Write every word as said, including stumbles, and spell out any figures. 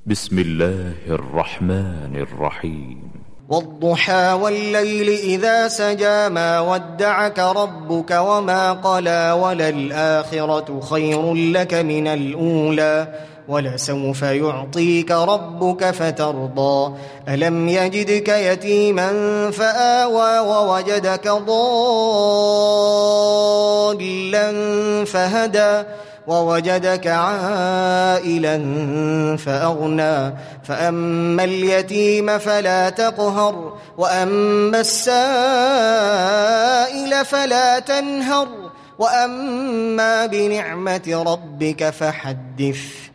بسم الله الرحمن الرحيم. والضحى والليل إذا سجى ما ودعك ربك وما قلى وللآخرة خير لك من الأولى ولسوف يعطيك ربك فترضى ألم يجدك يتيما فآوى ووجدك ضالا فهدى ووجدك عائلا فأغنى فأما اليتيم فلا تقهر وأما السائل فلا تنهر وأما بنعمة ربك فحدث.